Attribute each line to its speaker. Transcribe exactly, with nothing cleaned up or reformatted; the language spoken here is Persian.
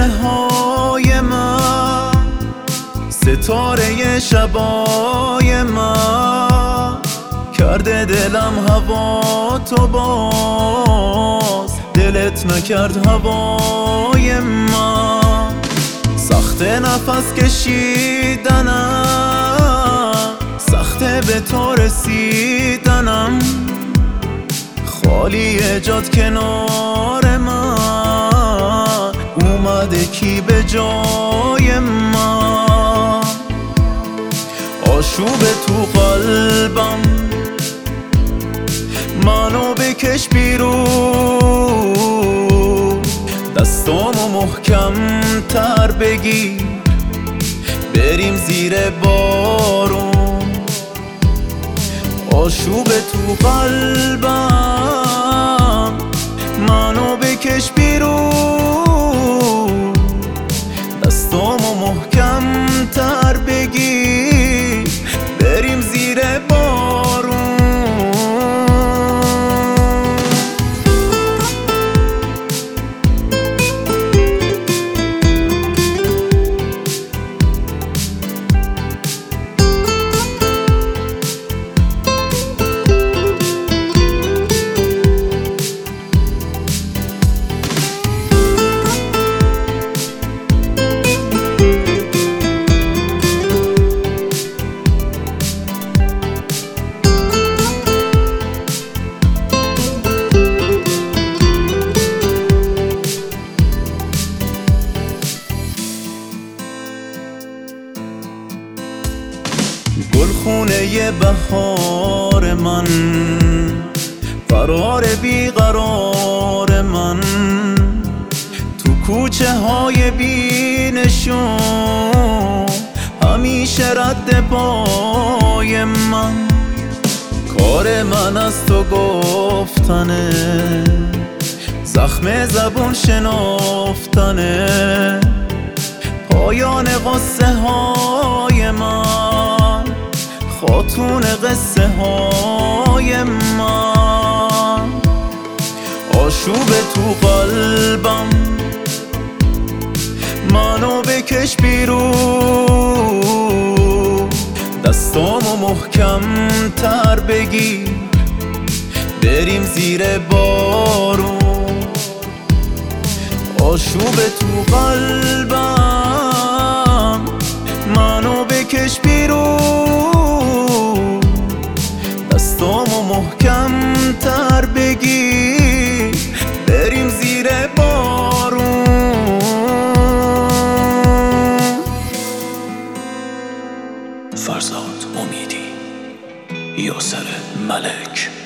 Speaker 1: لحظه های من، ستاره شبای من، کرده دلم هوا تو باز، دلت نکرد هوای من. سخت نفس کشیدنم، سخته به تو رسیدنم، خالی جات کنار من، اومده کی به جای من. آشوب تو قلبم منو بکش بیرون، دستامو محکم تر بگیر، بریم زیر بارون. آشوب تو قلبم منو بکش بیرون، دستامو محکم تر بگیر، بریم زیر بارون. گلخونه بهار من، قرار بیقرار من، تو کوچه های بی نشون، همیشه رد پای من. کار من از تو گفتنه، زخم زبون شنافتنه، پایان قصه های من، خاتون قصه های من. آشوب تو قلبم منو بکش بیرون، دستامو محکم تر بگیر، بریم زیر بارون. آشوب تو قلبم منو بکش بیرون، دستامو محکم تر بگیر، بریم زیر بارون.
Speaker 2: فرزاد امیدی، یاسر ملک.